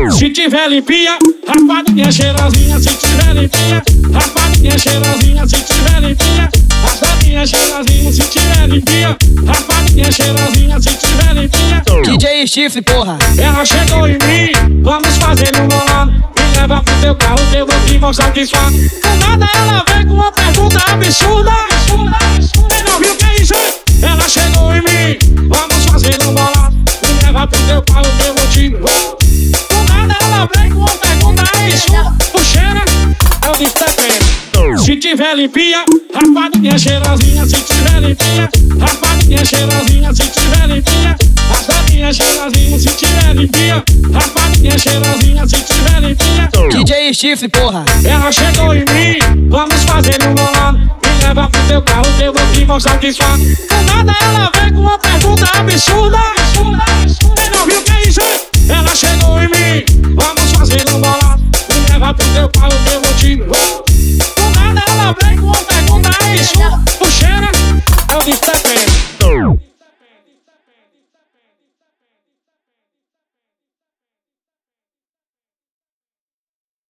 Se tiver limpinha, raspadinha cheirosinha. Se tiver limpinha, raspadinha cheirosinha. Se tiver limpinha, raspadinha cheirosinha. Se tiver limpinha, raspadinha cheirosinha. Se tiver limpinha. DJ Chifre, porra. Ela chegou em mim, vamos fazer um bolão. Me leva pro teu carro que eu vou te mostrar o que faz. Do nada ela vem com uma pergunta absurda. Você não viu o que é isso? Ela chegou em mim, vamos fazer um bolão. Me leva pro teu carro que eu vou te mostrar. Do nada ela vem com uma pergunta absurda. Puxeira, eu disse depende. Se tiver limpinha, raspadinha cheirosinha. Se tiver limpinha, raspadinha cheirosinha. Se tiver limpinha, raspadinha cheirosinha. Se tiver limpinha, raspadinha cheirosinha. Se tiver limpinha. DJ Chifre, porra. Ela chegou em mim, vamos fazer um bolão. Me leva pro teu carro que eu vou te mostrar o que faz. Do nada ela vem com uma pergunta absurda. Você não viu o que é isso? Ela chegou em mim, vamos fazer um bolão. Me leva pro teu carro que eu vou te mostrar. Do nada ela vem com uma pergunta absurda. Puxeira, eu disse depende.